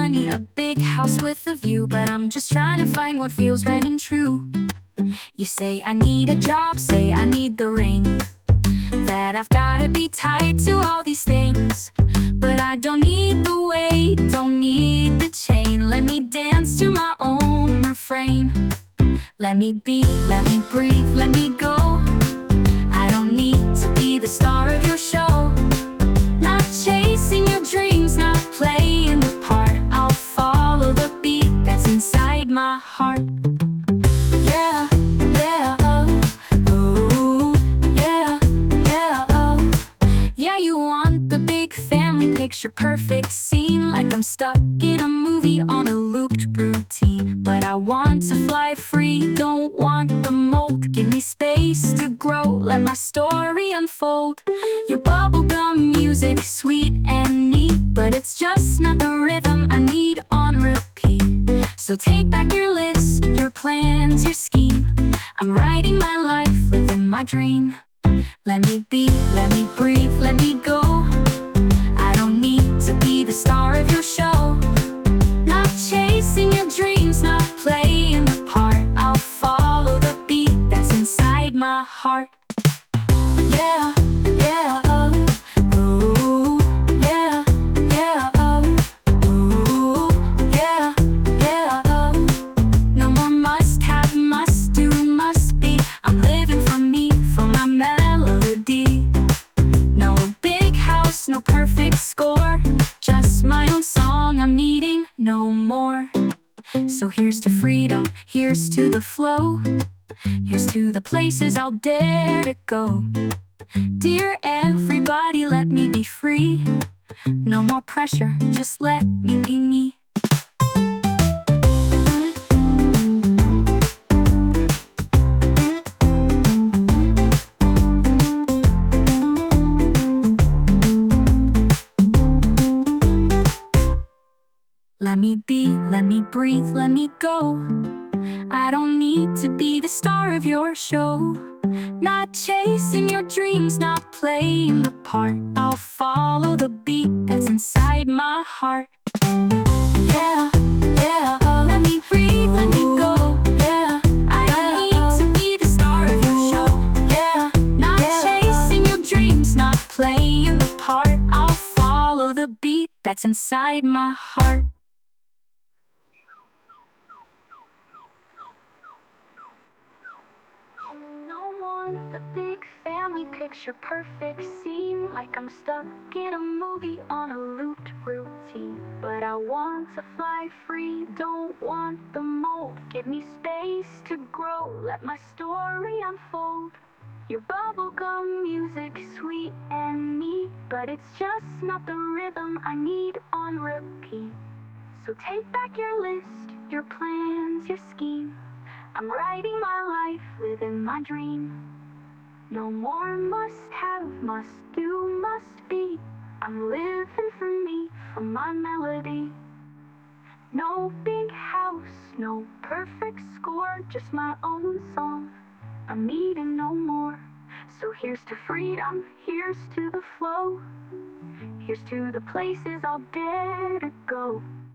money, a big house with a view, but I'm just trying to find what feels right and true. You say I need a job, say I need the ring, that I've gotta be tied to all these things. But I don't need the weight, don't need the chain. Let me dance to my own refrain. Let me be, let me breathe, let me go. I don't need to be the star of your show. Not chasing your dreams, not playing the part. I'll follow the beat that's inside my heart. Yeah, yeah, oh, yeah, yeah, oh. Yeah, you want the big family picture, perfect scene, like I'm stuck in a movie on a looped routine. But I want to fly free, don't want the mold. Give me space to grow, let my story unfold. Your bubblegum music, sweet and neat, but it's just not the rhythm I need on repeat. So take back your list, your plans, your scheme. I'm writing my life within my dream. Let me be, let me breathe, let me go. I don't need to be the star of your show. Not chasing your dreams, not playing the part. I'll follow the beat that's inside my heart. Yeah, yeah, oh, ooh, yeah, yeah, oh, ooh, yeah, yeah, oh. No more must have, must do, must be. I'm living for me, for my melody. No big house, no perfect score, just my own song I'm needing no more. So here's to freedom, here's to the flow, here's to the places I'll dare to go. Dear everybody, let me be free. No more pressure, just let me be me. Let me be, let me breathe, let me go. I don't need to be the star of your show. Not chasing your dreams, not playing the part. I'll follow the beat that's inside my heart. Yeah, yeah, oh, let me breathe, let me go. Yeah, I don't need to be the star of your show. Yeah, not chasing your dreams, not playing the part. I'll follow the beat that's inside my heart. No more the big family picture, perfect scene, like I'm stuck in a movie on a looped routine. But I want to fly free, don't want the mold. Give me space to grow, let my story unfold. Your bubblegum music, sweet and neat, but it's just not the rhythm I need on repeat. So take back your list, your plans, your scheme. I'm writing my life within my dream. No more must have, must do, must be. I'm living for me, for my melody. No big house, no perfect score, just my own song I'm needing no more. So here's to freedom, here's to the flow, here's to the places I'll dare to go.